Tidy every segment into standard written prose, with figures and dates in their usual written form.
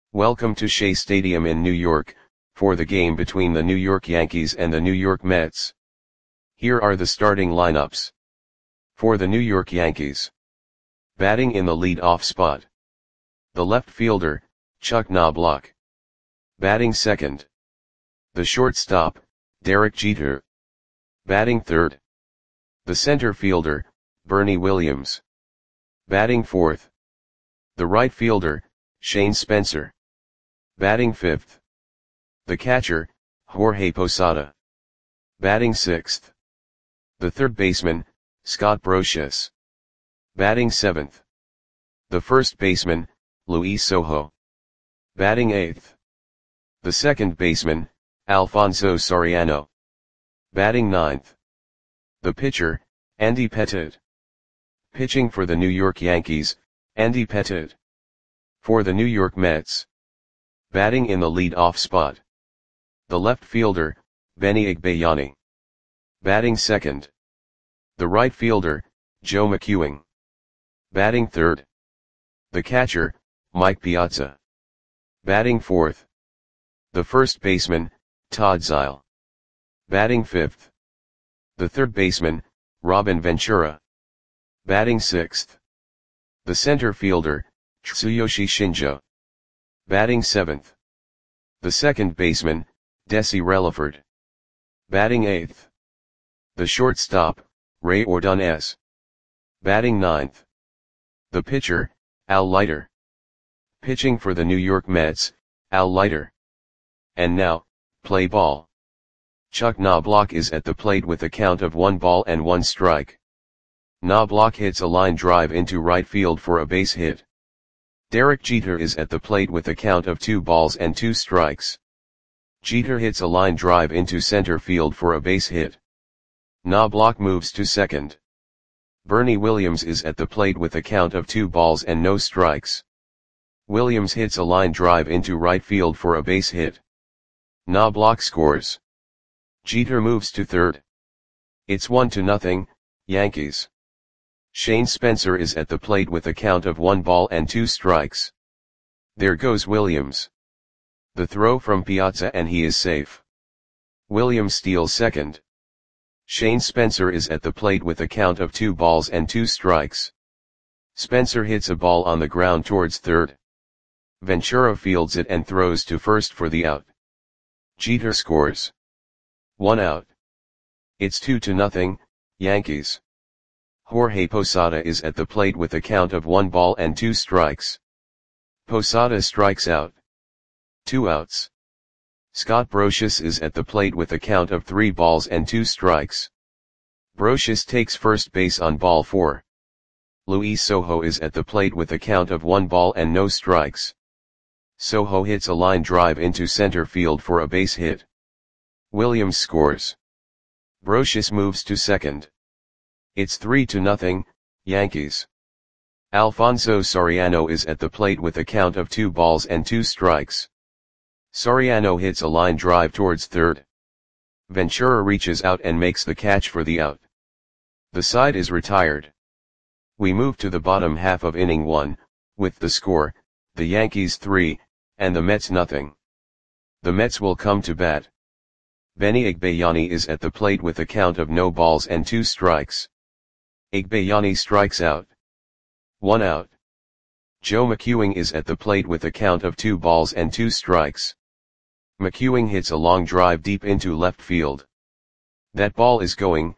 Welcome to Shea Stadium in New York, for the game between the New York Yankees and the New York Mets. Here are the starting lineups. For the New York Yankees. Batting in the lead-off spot. The left fielder, Chuck Knobloch. Batting second. The shortstop, Derek Jeter. Batting third. The center fielder, Bernie Williams. Batting fourth. The right fielder, Shane Spencer. Batting fifth. The catcher, Jorge Posada. Batting sixth. The third baseman, Scott Brosius. Batting seventh. The first baseman, Luis Sojo. Batting eighth. The second baseman, Alfonso Soriano. Batting ninth. The pitcher, Andy Pettitte. Pitching for the New York Yankees, Andy Pettitte. For the New York Mets. Batting in the lead-off spot. The left fielder, Benny Igbayani. Batting second. The right fielder, Joe McEwing. Batting third. The catcher, Mike Piazza. Batting fourth. The first baseman, Todd Zeile. Batting fifth. The third baseman, Robin Ventura. Batting sixth. The center fielder, Tsuyoshi Shinjo. Batting seventh. The second baseman, Desi Relaford. Batting eighth. The shortstop, Ray Ordonez. Batting ninth. The pitcher, Al Leiter. Pitching for the New York Mets, Al Leiter. And now, play ball. Chuck Knobloch is at the plate with a count of 1 strike. Knobloch hits a line drive into right field for a base hit. Derek Jeter is at the plate with a count of 2 strikes. Jeter hits a line drive into center field for a base hit. Knobloch moves to second. Bernie Williams is at the plate with a count of 2 strikes. Williams hits a line drive into right field for a base hit. Knobloch scores. Jeter moves to third. It's 1-0, Yankees. Shane Spencer is at the plate with a count of 1 strikes. There goes Williams. The throw from Piazza and he is safe. Williams steals second. Shane Spencer is at the plate with a count of 2 strikes. Spencer hits a ball on the ground towards third. Ventura fields it and throws to first for the out. Jeter scores. 1 out. It's 2-0, Yankees. Jorge Posada is at the plate with a count of 1 strikes. Posada strikes out. 2 outs. Scott Brosius is at the plate with a count of 3 strikes. Brosius takes first base on ball 4. Luis Sojo is at the plate with a count of 1 strikes. Sojo hits a line drive into center field for a base hit. Williams scores. Brosius moves to second. It's 3-0, Yankees. Alfonso Soriano is at the plate with a count of 2 strikes. Soriano hits a line drive towards third. Ventura reaches out and makes the catch for the out. The side is retired. We move to the bottom half of inning 1, with the score, the Yankees 3, and the Mets 0. The Mets will come to bat. Benny Igbayani is at the plate with a count of no balls and 2 strikes. Igbayani strikes out. 1 out. Joe McEwing is at the plate with a count of 2 strikes. McEwing hits a long drive deep into left field. That ball is gone.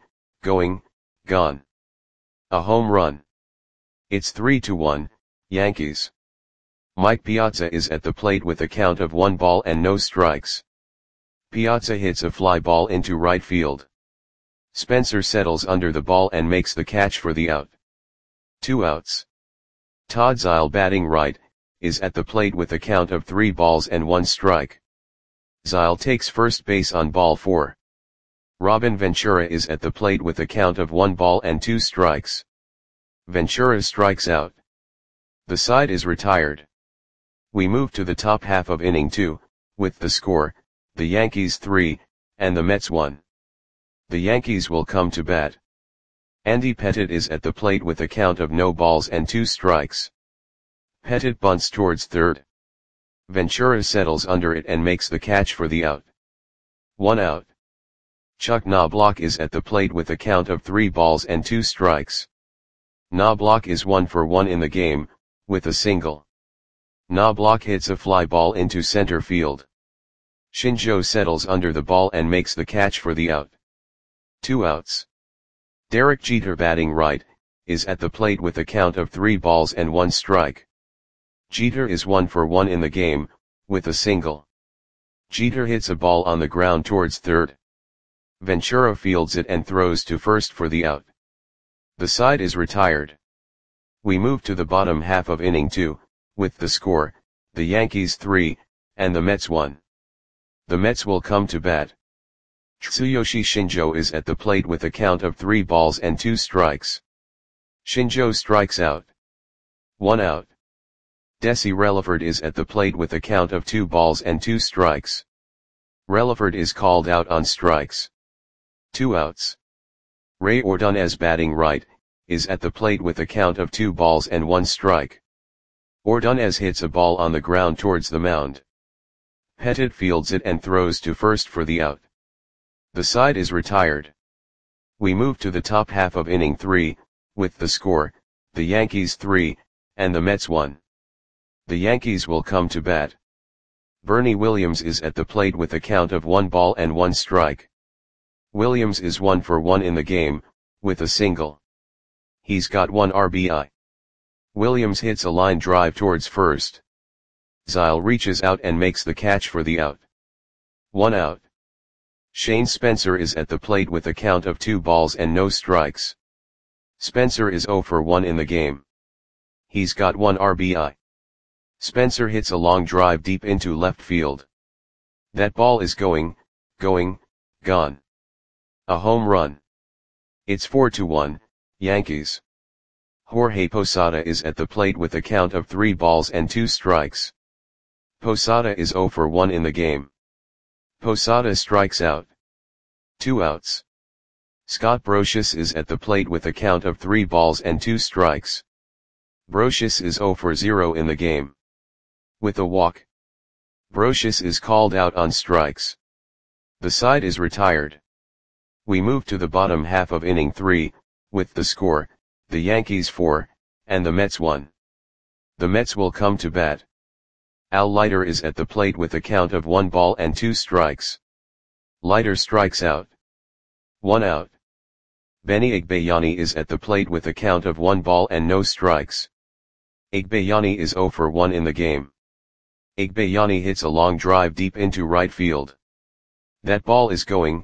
A home run. It's 3-1, Yankees. Mike Piazza is at the plate with a count of 1 strikes. Piazza hits a fly ball into right field. Spencer settles under the ball and makes the catch for the out. 2 outs. Todd Zeile, batting right, is at the plate with a count of 3 strike. Zeile takes first base on ball 4. Robin Ventura is at the plate with a count of 1 strikes. Ventura strikes out. The side is retired. We move to the top half of inning 2, with the score, the Yankees 3, and the Mets 1. The Yankees will come to bat. Andy Pettitte is at the plate with a count of no balls and 2 strikes. Pettitte bunts towards third. Ventura settles under it and makes the catch for the out. 1 out. Chuck Knobloch is at the plate with a count of 3 balls and 2 strikes. Knobloch is 1 for 1 in the game, with a single. Knobloch hits a fly ball into center field. Shinjo settles under the ball and makes the catch for the out. 2 outs. Derek Jeter, batting right, is at the plate with a count of 3 balls and 1 strike. Jeter is 1 for 1 in the game, with a single. Jeter hits a ball on the ground towards third. Ventura fields it and throws to first for the out. The side is retired. We move to the bottom half of inning 2, with the score, the Yankees 3, and the Mets 1. The Mets will come to bat. Tsuyoshi Shinjo is at the plate with a count of 3 balls and 2 strikes. Shinjo strikes out. 1 out. Desi Relaford is at the plate with a count of 2 balls and 2 strikes. Relaford is called out on strikes. 2 outs. Ray Ordonez, batting right, is at the plate with a count of 2 balls and 1 strike. Ordonez hits a ball on the ground towards the mound. Pettit fields it and throws to first for the out. The side is retired. We move to the top half of inning 3, with the score, the Yankees 3, and the Mets 1. The Yankees will come to bat. Bernie Williams is at the plate with a count of 1 ball and 1 strike. Williams is 1 for 1 in the game, with a single. He's got 1 RBI. Williams hits a line drive towards first. Zyle reaches out and makes the catch for the out. 1 out. Shane Spencer is at the plate with a count of 2 balls and no strikes. Spencer is 0 for 1 in the game. He's got 1 RBI. Spencer hits a long drive deep into left field. That ball is gone. A home run. It's 4-1, Yankees. Jorge Posada is at the plate with a count of 3 balls and 2 strikes. Posada is 0 for 1 in the game. Posada strikes out. 2 outs. Scott Brosius is at the plate with a count of 3 balls and 2 strikes. Brosius is 0 for 0 in the game. With a walk. Brosius is called out on strikes. The side is retired. We move to the bottom half of inning 3, with the score, the Yankees 4, and the Mets 1. The Mets will come to bat. Al Leiter is at the plate with a count of 1 ball and 2 strikes. Leiter strikes out. 1 out. Benny Igbayani is at the plate with a count of 1 ball and no strikes. Igbayani is 0 for 1 in the game. Igbayani hits a long drive deep into right field. That ball is gone.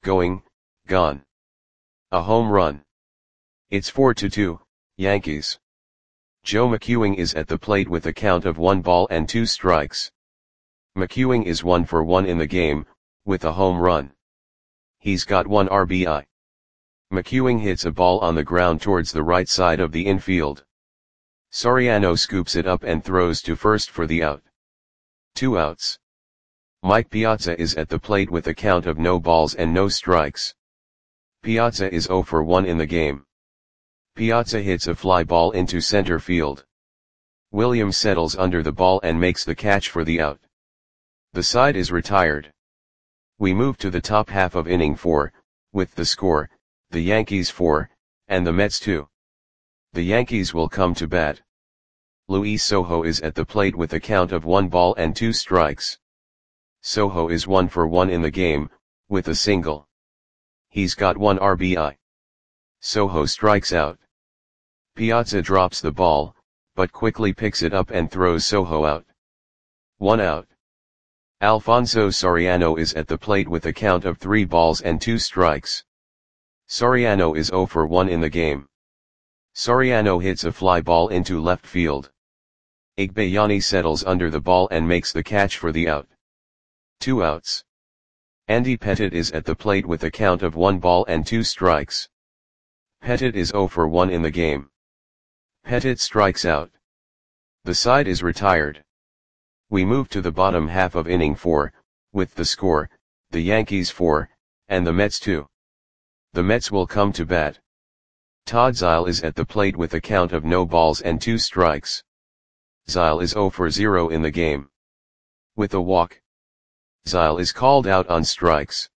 A home run. It's 4-2, Yankees. Joe McEwing is at the plate with a count of 1 ball and 2 strikes. McEwing is 1 for 1 in the game, with a home run. He's got 1 RBI. McEwing hits a ball on the ground towards the right side of the infield. Soriano scoops it up and throws to first for the out. 2 outs. Mike Piazza is at the plate with a count of no balls and no strikes. Piazza is 0 for 1 in the game. Piazza hits a fly ball into center field. Williams settles under the ball and makes the catch for the out. The side is retired. We move to the top half of inning 4, with the score, the Yankees 4, and the Mets 2. The Yankees will come to bat. Luis Sojo is at the plate with a count of 1 ball and 2 strikes. Sojo is 1 for 1 in the game, with a single. He's got 1 RBI. Sojo strikes out. Piazza drops the ball, but quickly picks it up and throws Sojo out. 1 out. Alfonso Soriano is at the plate with a count of 3 balls and 2 strikes. Soriano is 0 for 1 in the game. Soriano hits a fly ball into left field. Igbayani settles under the ball and makes the catch for the out. 2 outs. Andy Pettit is at the plate with a count of 1 ball and 2 strikes. Pettit is 0 for 1 in the game. Pettit strikes out. The side is retired. We move to the bottom half of inning 4, with the score, the Yankees 4, and the Mets 2. The Mets will come to bat. Todd Zyle is at the plate with a count of no balls and 2 strikes. Zyle is 0 for 0 in the game. With a walk, Zile is called out on strikes.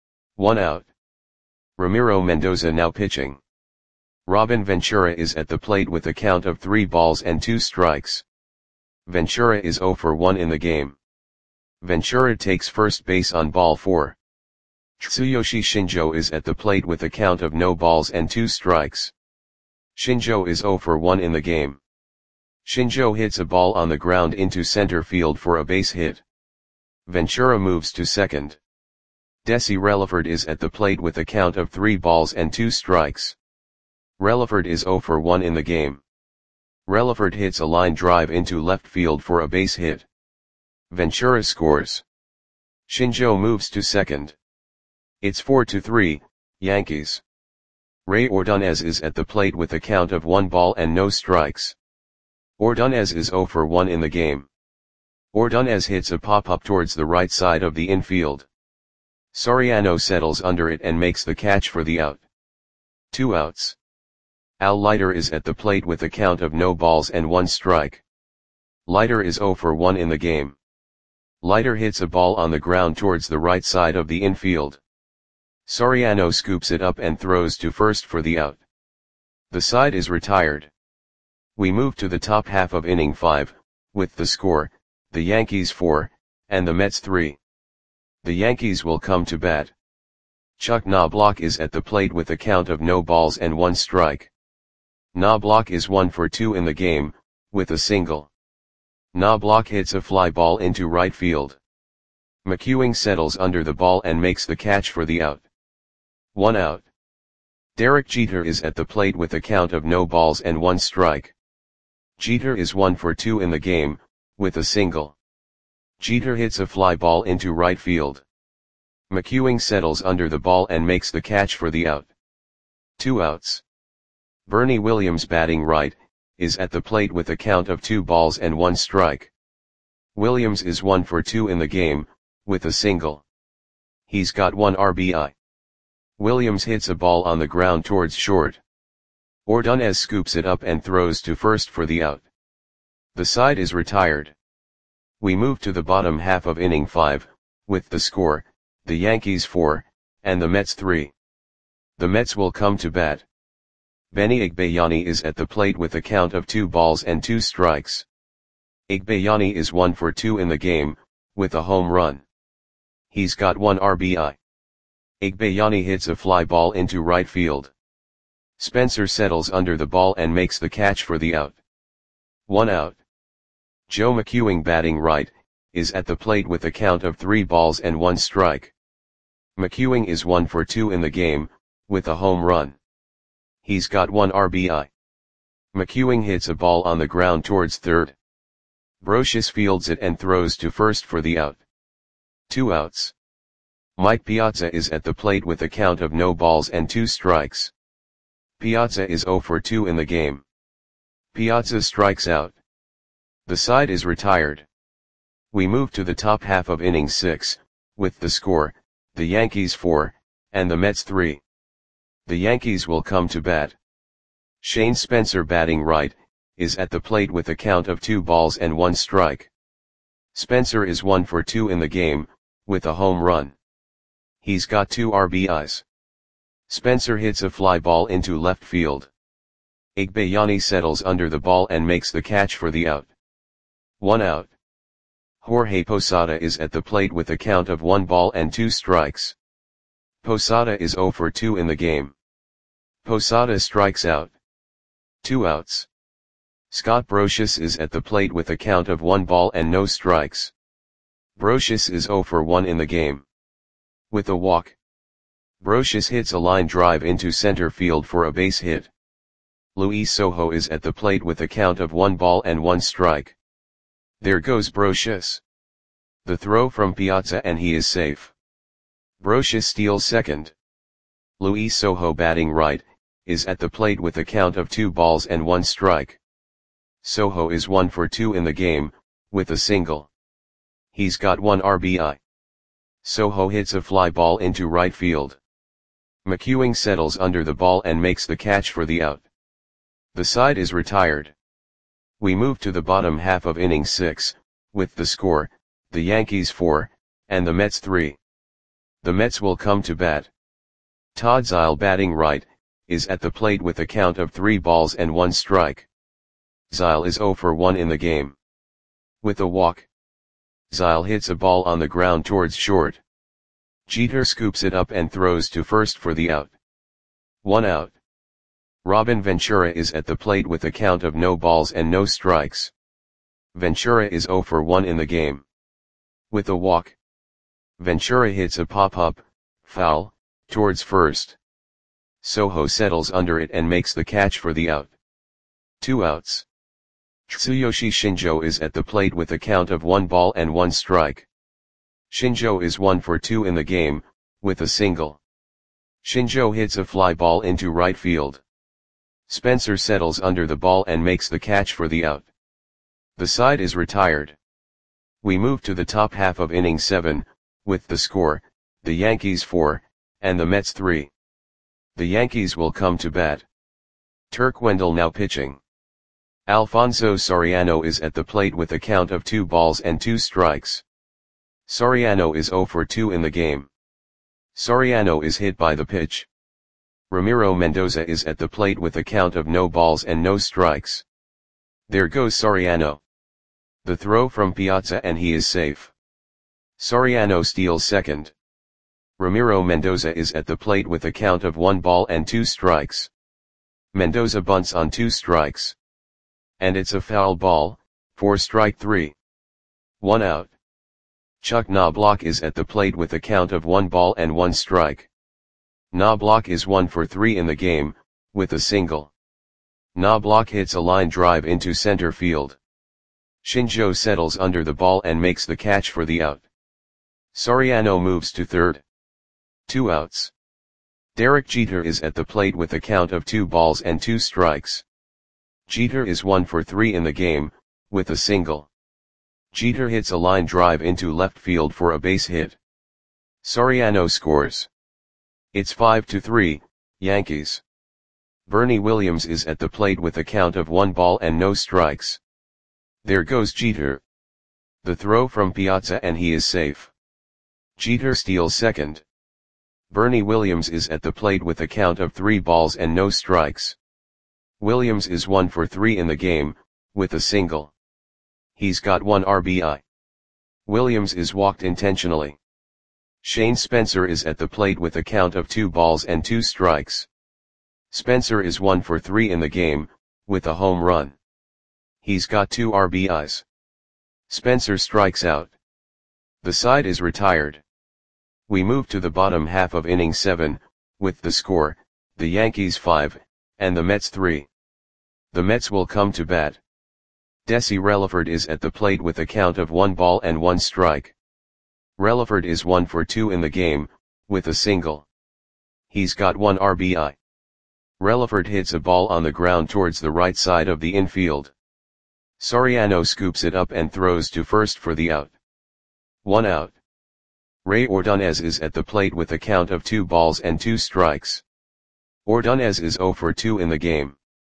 1 out. Ramiro Mendoza now pitching. Robin Ventura is at the plate with a count of 3 balls and 2 strikes. Ventura is 0 for 1 in the game. Ventura takes first base on ball 4. Tsuyoshi Shinjo is at the plate with a count of no balls and 2 strikes. Shinjo is 0 for 1 in the game. Shinjo hits a ball on the ground into center field for a base hit. Ventura moves to second. Desi Relaford is at the plate with a count of 3 balls and 2 strikes. Relaford is 0 for 1 in the game. Relaford hits a line drive into left field for a base hit. Ventura scores. Shinjo moves to second. It's 4-3, Yankees. Ray Ordonez is at the plate with a count of 1 ball and no strikes. Ordonez is 0 for 1 in the game. Ordonez hits a pop-up towards the right side of the infield. Soriano settles under it and makes the catch for the out. 2 outs. Al Leiter is at the plate with a count of no balls and 1 strike. Leiter is 0 for 1 in the game. Leiter hits a ball on the ground towards the right side of the infield. Soriano scoops it up and throws to first for the out. The side is retired. We move to the top half of inning 5, with the score, the Yankees 4, and the Mets 3. The Yankees will come to bat. Chuck Knobloch is at the plate with a count of no balls and 1 strike. Knobloch is 1 for 2 in the game, with a single. Knobloch hits a fly ball into right field. McEwing settles under the ball and makes the catch for the out. 1 out. Derek Jeter is at the plate with a count of no balls and 1 strike. Jeter is 1 for 2 in the game, with a single. Jeter hits a fly ball into right field. McEwing settles under the ball and makes the catch for the out. 2 outs. Bernie Williams batting right, is at the plate with a count of 2 balls and 1 strike. Williams is 1 for 2 in the game, with a single. He's got 1 RBI. Williams hits a ball on the ground towards short. Ordonez scoops it up and throws to first for the out. The side is retired. We move to the bottom half of inning 5, with the score, the Yankees 4, and the Mets 3. The Mets will come to bat. Benny Igbayani is at the plate with a count of 2 balls and 2 strikes. Igbayani is 1 for 2 in the game, with a home run. He's got 1 RBI. Igbayani hits a fly ball into right field. Spencer settles under the ball and makes the catch for the out. 1 out. Joe McEwing batting right, is at the plate with a count of 3 balls and 1 strike. McEwing is 1 for 2 in the game, with a home run. He's got 1 RBI. McEwing hits a ball on the ground towards third. Brocious fields it and throws to first for the out. 2 outs. Mike Piazza is at the plate with a count of no balls and 2 strikes. Piazza is 0 for 2 in the game. Piazza strikes out. The side is retired. We move to the top half of inning 6, with the score, the Yankees 4, and the Mets 3. The Yankees will come to bat. Shane Spencer batting right, is at the plate with a count of 2 balls and 1 strike. Spencer is 1 for 2 in the game, with a home run. He's got 2 RBIs. Spencer hits a fly ball into left field. Igbayani settles under the ball and makes the catch for the out. 1 out. Jorge Posada is at the plate with a count of 1 ball and 2 strikes. Posada is 0 for 2 in the game. Posada strikes out. 2 outs. Scott Brocious is at the plate with a count of 1 ball and no strikes. Brocious is 0 for 1 in the game. With a walk, Brocious hits a line drive into center field for a base hit. Luis Sojo is at the plate with a count of 1 ball and 1 strike. There goes Brocious. The throw from Piazza and he is safe. Brocious steals second. Luis Sojo batting right, is at the plate with a count of 2 balls and 1 strike. Sojo is 1 for 2 in the game, with a single. He's got 1 RBI. Sojo hits a fly ball into right field. McEwing settles under the ball and makes the catch for the out. The side is retired. We move to the bottom half of inning 6, with the score, the Yankees 4, and the Mets 3. The Mets will come to bat. Todd Zeile batting right, is at the plate with a count of 3 balls and 1 strike. Zeile is 0 for 1 in the game. With a walk, Zeile hits a ball on the ground towards short. Jeter scoops it up and throws to first for the out. 1 out. Robin Ventura is at the plate with a count of no balls and no strikes. Ventura is 0 for 1 in the game. With a walk, Ventura hits a pop-up, foul, towards first. Soho settles under it and makes the catch for the out. 2 outs. Tsuyoshi Shinjo is at the plate with a count of 1 ball and 1 strike. Shinjo is 1 for 2 in the game, with a single. Shinjo hits a fly ball into right field. Spencer settles under the ball and makes the catch for the out. The side is retired. We move to the top half of inning 7, with the score, the Yankees 4, and the Mets 3. The Yankees will come to bat. Turk Wendell now pitching. Alfonso Soriano is at the plate with a count of 2 balls and 2 strikes. Soriano is 0 for 2 in the game. Soriano is hit by the pitch. Ramiro Mendoza is at the plate with a count of no balls and no strikes. There goes Soriano. The throw from Piazza and he is safe. Soriano steals second. Ramiro Mendoza is at the plate with a count of 1 ball and 2 strikes. Mendoza bunts on 2 strikes. And it's a foul ball, for strike 3. 1 out. Chuck Knobloch is at the plate with a count of 1 ball and 1 strike. Knobloch is 1 for 3 in the game, with a single. Knobloch hits a line drive into center field. Shinjo settles under the ball and makes the catch for the out. Soriano moves to third. 2 outs. Derek Jeter is at the plate with a count of 2 balls and 2 strikes. Jeter is 1 for 3 in the game, with a single. Jeter hits a line drive into left field for a base hit. Soriano scores. It's 5-3, Yankees. Bernie Williams is at the plate with a count of 1 ball and no strikes. There goes Jeter. The throw from Piazza and he is safe. Jeter steals second. Bernie Williams is at the plate with a count of 3 balls and no strikes. Williams is 1 for 3 in the game, with a single. He's got 1 RBI. Williams is walked intentionally. Shane Spencer is at the plate with a count of 2 balls and 2 strikes. Spencer is 1 for 3 in the game, with a home run. He's got 2 RBIs. Spencer strikes out. The side is retired. We move to the bottom half of inning 7, with the score, the Yankees 5, and the Mets 3. The Mets will come to bat. Desi Relaford is at the plate with a count of 1 ball and 1 strike. Relaford is 1 for 2 in the game, with a single. He's got 1 RBI. Relaford hits a ball on the ground towards the right side of the infield. Soriano scoops it up and throws to first for the out. 1 out. Ray Ordonez is at the plate with a count of 2 balls and 2 strikes. Ordonez is 0 for 2 in the game.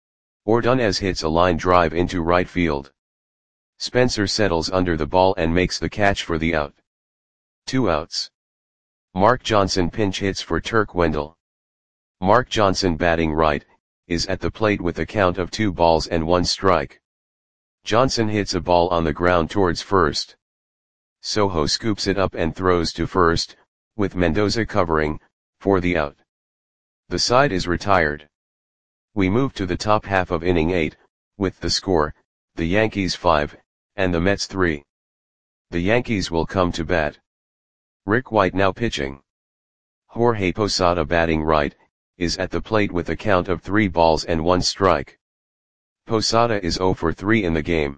Ordonez hits a line drive into right field. Spencer settles under the ball and makes the catch for the out. 2 outs. Mark Johnson pinch hits for Turk Wendell. Mark Johnson batting right, is at the plate with a count of 2 balls and 1 strike. Johnson hits a ball on the ground towards first. Soho scoops it up and throws to first, with Mendoza covering, for the out. The side is retired. We move to the top half of inning 8, with the score, the Yankees 5, and the Mets 3. The Yankees will come to bat. Rick White now pitching. Jorge Posada batting right, is at the plate with a count of 3 balls and 1 strike. Posada is 0 for 3 in the game.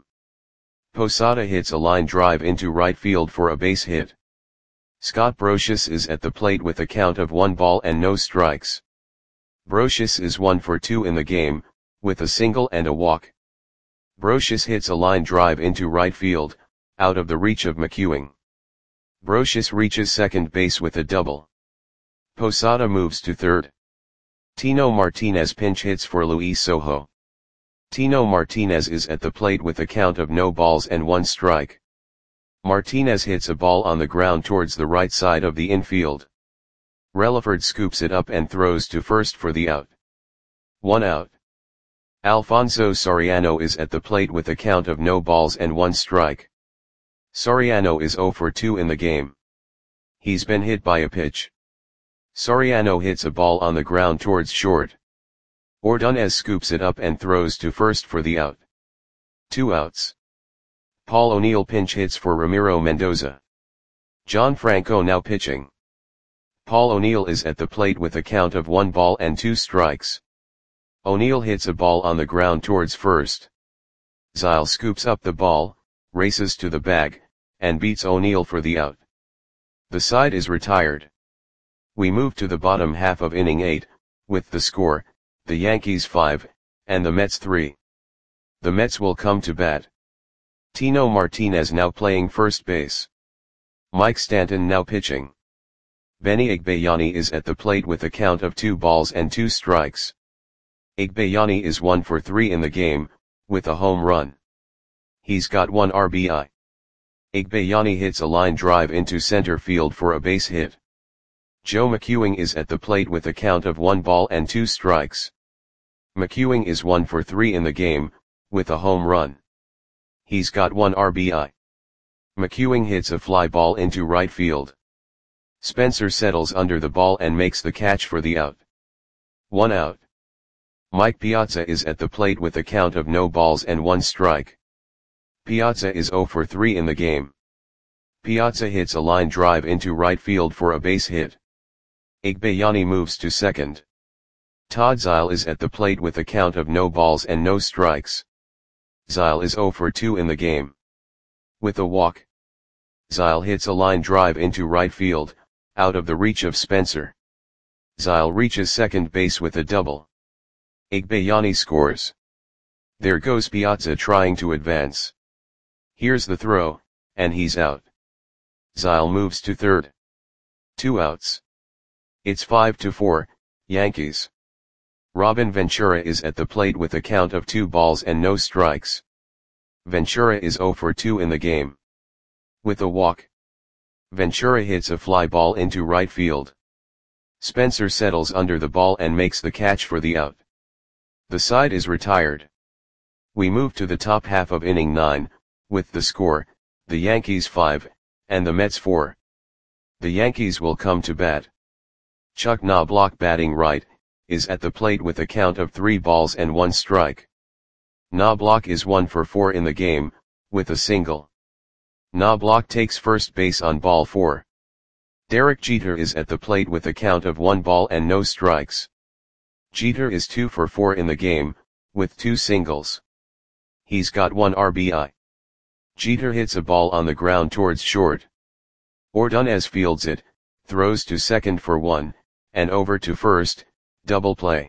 Posada hits a line drive into right field for a base hit. Scott Brosius is at the plate with a count of 1 ball and no strikes. Brosius is 1 for 2 in the game, with a single and a walk. Brosius hits a line drive into right field, out of the reach of McEwing. Brosius reaches second base with a double. Posada moves to third. Tino Martinez pinch hits for Luis Sojo. Tino Martinez is at the plate with a count of no balls and 1 strike. Martinez hits a ball on the ground towards the right side of the infield. Relaford scoops it up and throws to first for the out. 1 out. Alfonso Soriano is at the plate with a count of no balls and 1 strike. Soriano is 0 for 2 in the game. He's been hit by a pitch. Soriano hits a ball on the ground towards short. Ordonez scoops it up and throws to first for the out. 2 outs. Paul O'Neill pinch hits for Ramiro Mendoza. John Franco now pitching. Paul O'Neill is at the plate with a count of 1 ball and 2 strikes. O'Neill hits a ball on the ground towards first. Zile scoops up the ball, races to the bag, and beats O'Neill for the out. The side is retired. We move to the bottom half of inning 8, with the score, the Yankees 5, and the Mets 3. The Mets will come to bat. Tino Martinez now playing first base. Mike Stanton now pitching. Benny Igbayani is at the plate with a count of 2 balls and 2 strikes. Igbayani is 1 for 3 in the game, with a home run. He's got 1 RBI. Igbayani hits a line drive into center field for a base hit. Joe McEwing is at the plate with a count of 1 ball and 2 strikes. McEwing is 1 for 3 in the game, with a home run. He's got 1 RBI. McEwing hits a fly ball into right field. Spencer settles under the ball and makes the catch for the out. 1 out. Mike Piazza is at the plate with a count of no balls and 1 strike. Piazza is 0 for 3 in the game. Piazza hits a line drive into right field for a base hit. Igbayani moves to second. Todd Zile is at the plate with a count of no balls and no strikes. Zile is 0 for 2 in the game. With a walk. Zile hits a line drive into right field, out of the reach of Spencer. Zile reaches second base with a double. Igbayani scores. There goes Piazza trying to advance. Here's the throw, and he's out. Zile moves to third. 2 outs. It's 5-4, Yankees. Robin Ventura is at the plate with a count of 2 balls and no strikes. Ventura is 0 for 2 in the game. With a walk. Ventura hits a fly ball into right field. Spencer settles under the ball and makes the catch for the out. The side is retired. We move to the top half of inning 9, with the score, the Yankees 5, and the Mets 4. The Yankees will come to bat. Chuck Knobloch batting right, is at the plate with a count of 3 balls and 1 strike. Knobloch is 1 for 4 in the game, with a single. Knobloch takes first base on ball 4. Derek Jeter is at the plate with a count of 1 ball and no strikes. Jeter is 2 for 4 in the game, with 2 singles. He's got 1 RBI. Jeter hits a ball on the ground towards short. Ordonez fields it, throws to second for 1, and over to first, double play.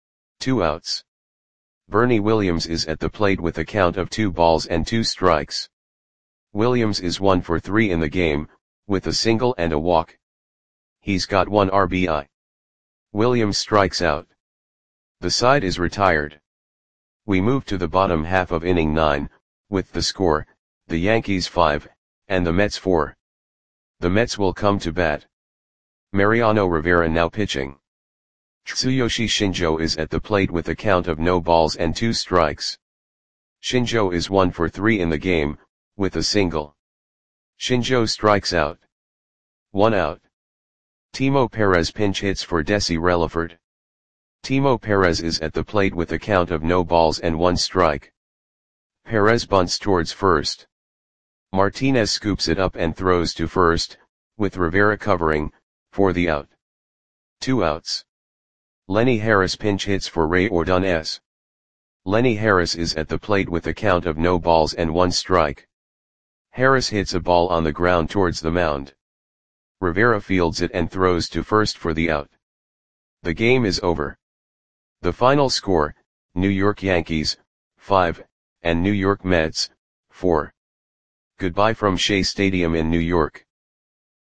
2 outs. Bernie Williams is at the plate with a count of 2 balls and 2 strikes. Williams is 1 for 3 in the game, with a single and a walk. He's got 1 RBI. Williams strikes out. The side is retired. We move to the bottom half of inning 9, with the score, the Yankees 5, and the Mets 4. The Mets will come to bat. Mariano Rivera now pitching. Tsuyoshi Shinjo is at the plate with a count of no balls and 2 strikes. Shinjo is 1 for 3 in the game, with a single. Shinjo strikes out. 1 out. Timo Perez pinch hits for Desi Relaford. Timo Perez is at the plate with a count of no balls and 1 strike. Perez bunts towards first. Martinez scoops it up and throws to first, with Rivera covering, for the out. 2 outs. Lenny Harris pinch hits for Ray Ordonez. Lenny Harris is at the plate with a count of no balls and 1 strike. Harris hits a ball on the ground towards the mound. Rivera fields it and throws to first for the out. The game is over. The final score, New York Yankees, 5, and New York Mets, 4. Goodbye from Shea Stadium in New York.